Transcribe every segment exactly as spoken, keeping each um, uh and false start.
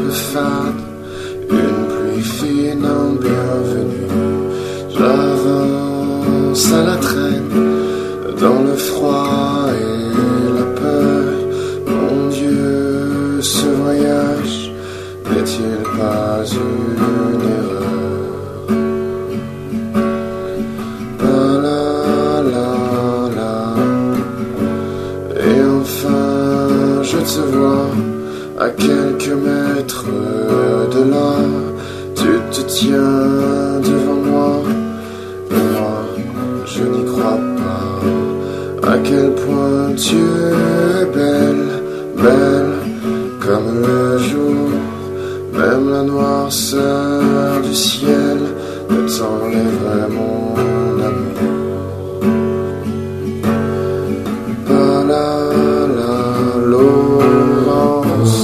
peu fade, une pluie fine en bienvenue. J'avance à la traîne, dans le froid et la peur. Mon Dieu, ce voyage n'est-il pas une erreur? Ah la la la. Et enfin je te vois à quelques mètres de là. Tu te tiens devant moi, et moi je n'y crois pas. À quel point tu es belle, belle comme le jour. Même la noirceur du ciel ne t'enlèverait mon amour. Pas la la Laurence.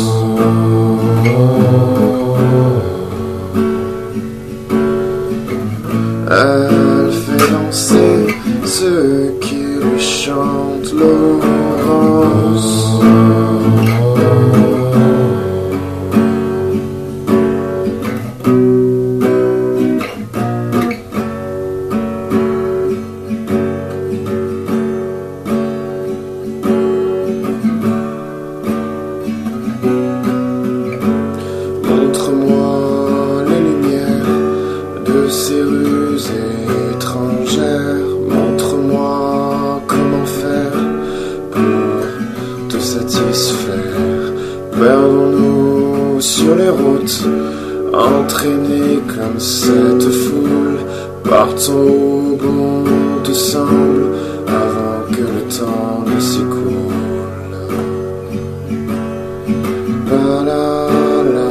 Elle fait danser ceux qui lui chantent Laurence. Montre-moi les lumières de ces rues étrangères. Montre-moi comment faire pour te satisfaire. Perdons-nous sur les routes, entraînés comme cette foule. Partons où bon te semble, avant que le temps ne s'écoule. Ba la la.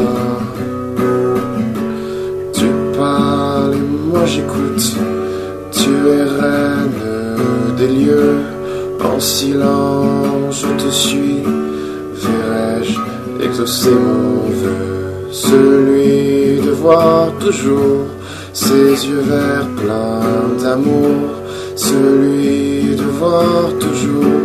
Tu parles et moi j'écoute. Tu es reine des lieux. En silence je te suis. Verrai-je exaucer mon vœu, celui de voir toujours ses yeux verts pleins d'amour, celui de voir toujours